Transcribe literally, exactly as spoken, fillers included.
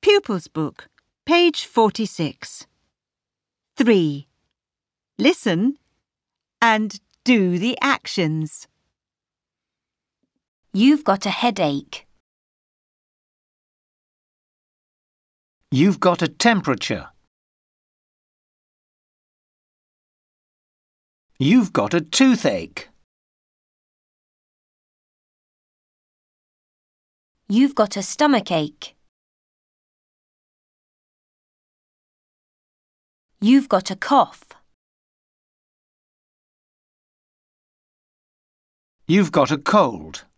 Pupils Book, page forty-six. three. Listen and do the actions. You've got a headache. You've got a temperature. You've got a toothache. You've got a stomachache. You've got a cough. You've got a cold.